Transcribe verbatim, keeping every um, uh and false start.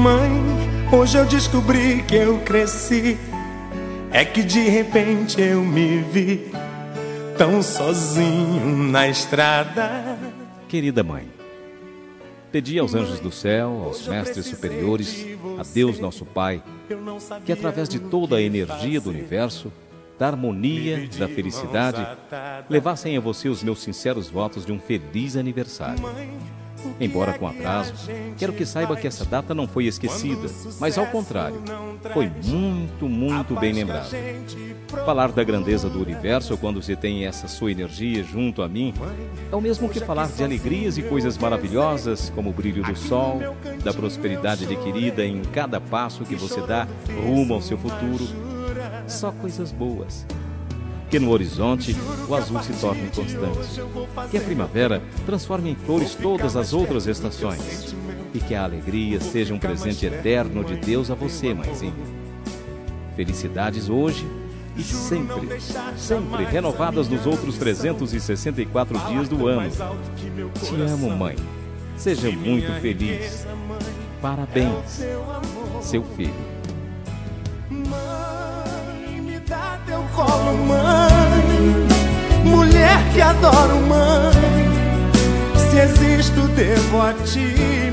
Mãe, hoje eu descobri que eu cresci. É que de repente eu me vi tão sozinho na estrada. Querida mãe, pedi aos anjos do céu, aos mestres superiores, a Deus nosso Pai, que através de toda a energia do universo, da harmonia, da felicidade, levassem a você os meus sinceros votos de um feliz aniversário. Embora com atraso, quero que saiba que essa data não foi esquecida, mas ao contrário, foi muito, muito bem lembrada. Falar da grandeza do universo quando você tem essa sua energia junto a mim é o mesmo que falar de alegrias e coisas maravilhosas, como o brilho do sol, da prosperidade adquirida em cada passo que você dá rumo ao seu futuro. Só coisas boas. Que no horizonte o azul se torne constante, que a primavera transforme em flores todas as outras estações e que a alegria seja um presente eterno de Deus a você, mãezinha. Felicidades hoje e sempre, sempre renovadas nos outros trezentos e sessenta e quatro dias do ano. Te amo, mãe. Seja muito feliz. Parabéns, seu filho. Teu colo, mãe, mulher que adoro, mãe. Se existo, devo a ti.